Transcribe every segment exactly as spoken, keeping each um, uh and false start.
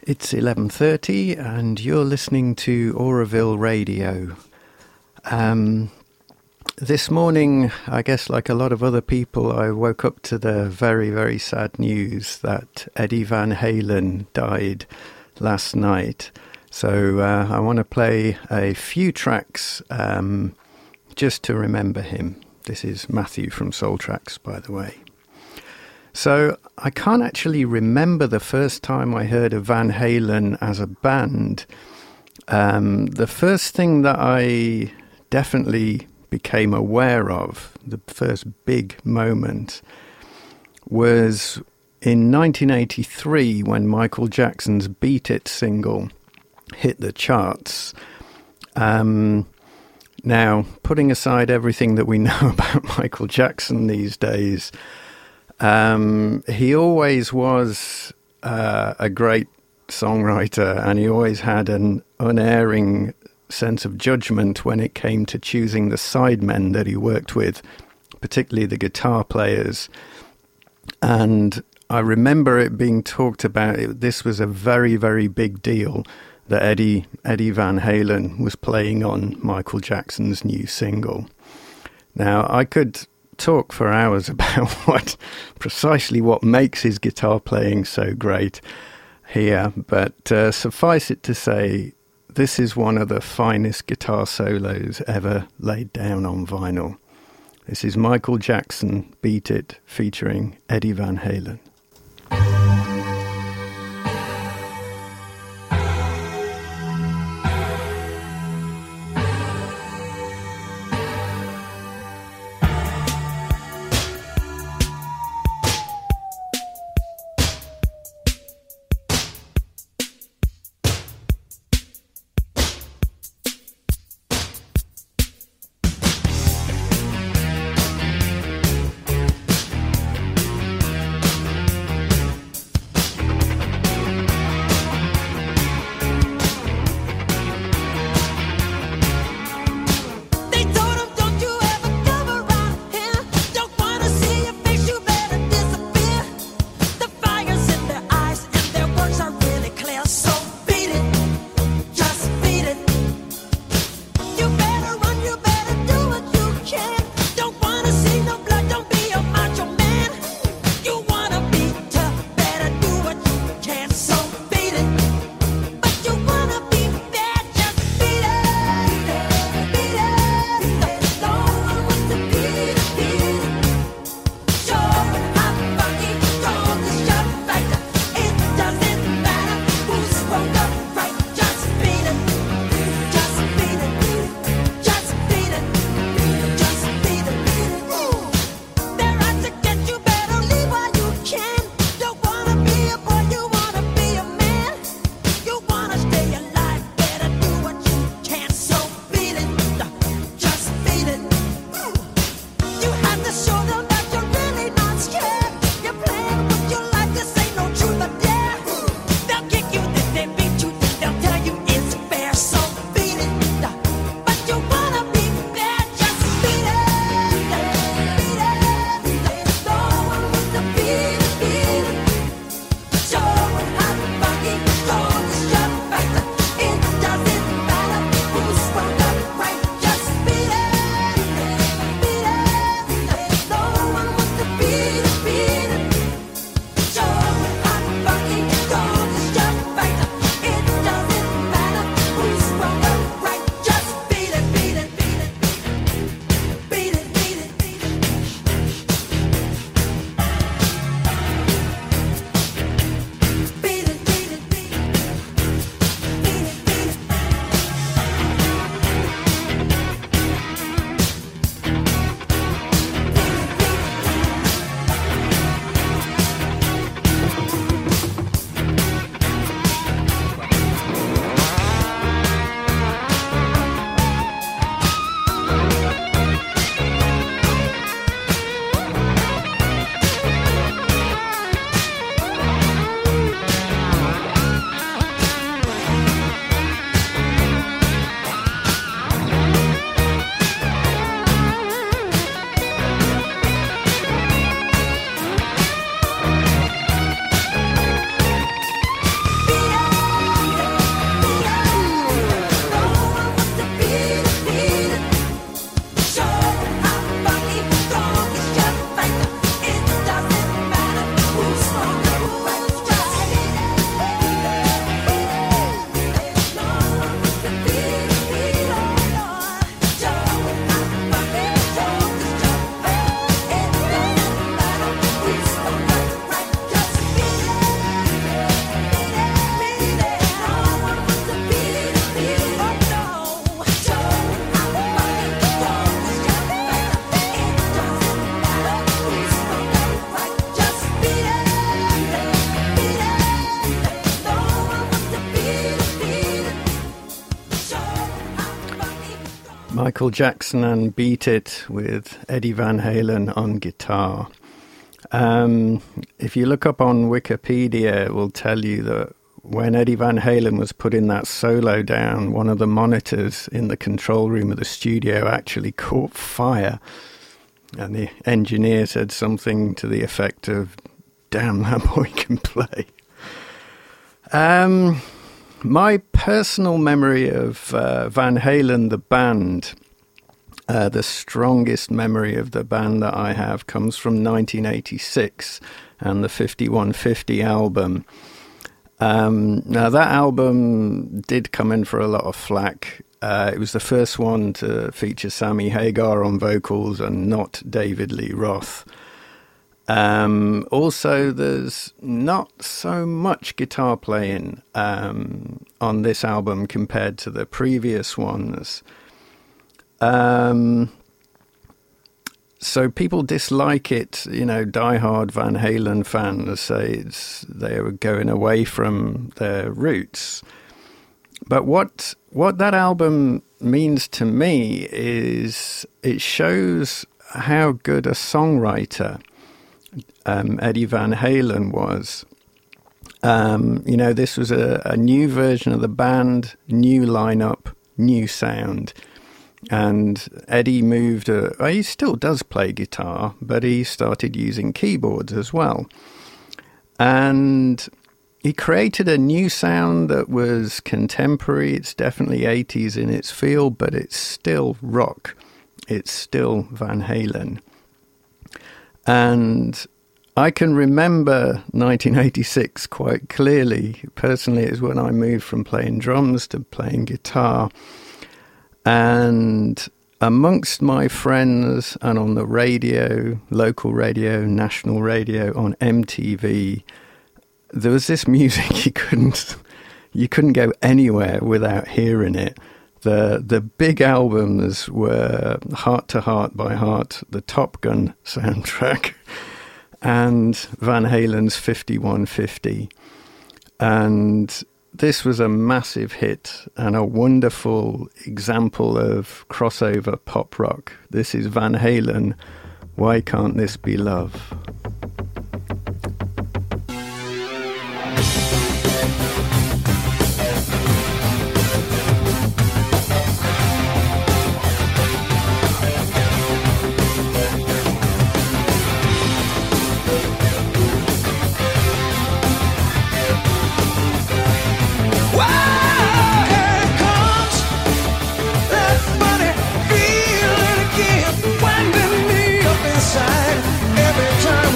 It's eleven thirty and you're listening to Auraville Radio. Um, this morning, I guess like a lot of other people, I woke up to the very, very sad news that Eddie Van Halen died last night. So uh, I want to play a few tracks um, just to remember him. This is Matthew from Soul Tracks, by the way. So I can't actually remember the first time I heard of Van Halen as a band. Um, the first thing that I definitely became aware of, the first big moment, was in nineteen eighty-three when Michael Jackson's Beat It single hit the charts. Um, now, putting aside everything that we know about Michael Jackson these days, Um, he always was uh, a great songwriter, and he always had an unerring sense of judgment when it came to choosing the sidemen that he worked with, particularly the guitar players. And I remember it being talked about, it, this was a very, very big deal that Eddie, Eddie Van Halen was playing on Michael Jackson's new single. Now, I could talk for hours about what precisely what makes his guitar playing so great here, but uh, suffice it to say, this is one of the finest guitar solos ever laid down on vinyl. This is Michael Jackson, Beat It, featuring Eddie Van Halen. Michael Jackson and Beat It with Eddie Van Halen on guitar. Um, if you look up on Wikipedia, it will tell you that when Eddie Van Halen was putting that solo down, one of the monitors in the control room of the studio actually caught fire. And the engineer said something to the effect of, "Damn, that boy can play." Um... My personal memory of uh, Van Halen, the band, uh, the strongest memory of the band that I have comes from nineteen eighty-six and the fifty-one fifty album. Um, now, that album did come in for a lot of flack. Uh, it was the first one to feature Sammy Hagar on vocals and not David Lee Roth. Um, also, there's not so much guitar playing um, on this album compared to the previous ones. Um, so people dislike it, you know, diehard Van Halen fans say it's, they were going away from their roots. But what what that album means to me is it shows how good a songwriter Um, Eddie Van Halen was. Um, you know, this was a, a new version of the band, new lineup, new sound. And Eddie moved, a, well, he still does play guitar, but he started using keyboards as well. And he created a new sound that was contemporary. It's definitely eighties in its feel, but it's still rock. It's still Van Halen. And I can remember nineteen eighty-six quite clearly. Personally, it was when I moved from playing drums to playing guitar. And amongst my friends and on the radio, local radio, national radio, on M T V, there was this music you couldn't you couldn't go anywhere without hearing it. The the big albums were Heart to Heart by Heart, the Top Gun soundtrack, and Van Halen's fifty-one fifty. And this was a massive hit and a wonderful example of crossover pop rock. This is Van Halen, Why Can't This Be Love? Every time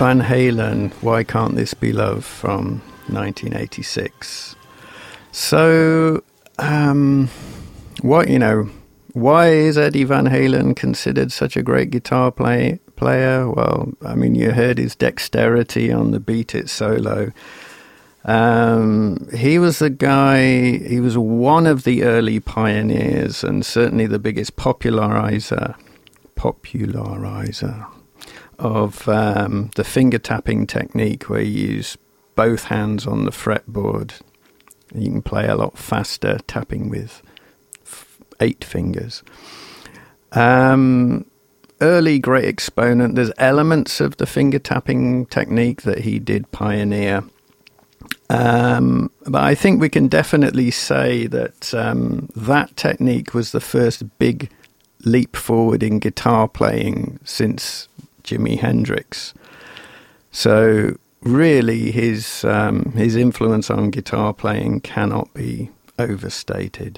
Van Halen, Why Can't This Be Love, from nineteen eighty-six. So, um, what, you know, why is Eddie Van Halen considered such a great guitar play, player? Well, I mean, you heard his dexterity on the Beat It solo. Um, he was the guy, he was one of the early pioneers and certainly the biggest popularizer, popularizer of um, the finger tapping technique, where you use both hands on the fretboard. You can play a lot faster tapping with f- eight fingers. Um, early great exponent. There's elements of the finger tapping technique that he did pioneer. Um, but I think we can definitely say that um, that technique was the first big leap forward in guitar playing since Jimi Hendrix. So really his um, his influence on guitar playing cannot be overstated.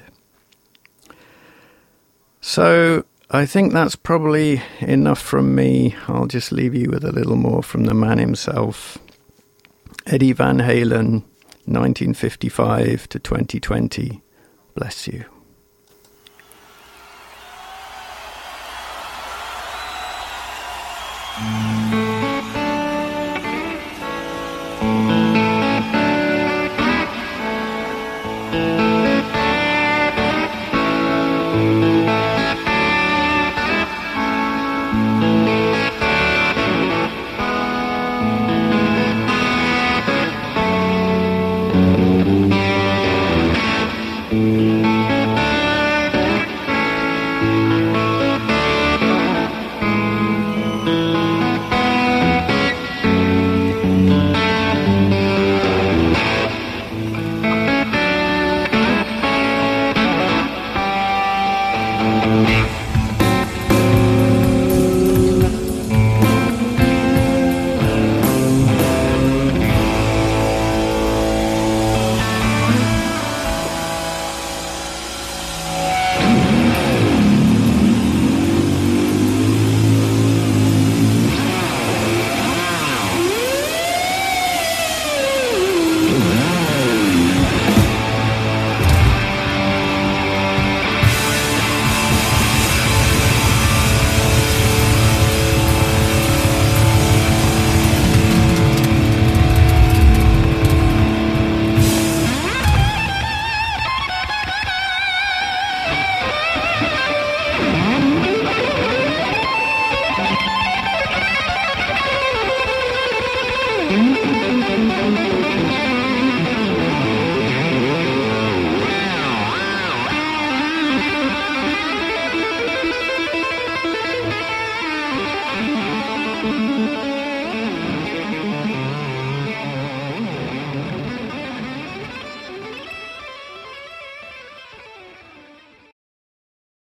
So I think that's probably enough from me. I'll just leave you with a little more from the man himself. Eddie Van Halen, nineteen fifty-five to twenty twenty. Bless you.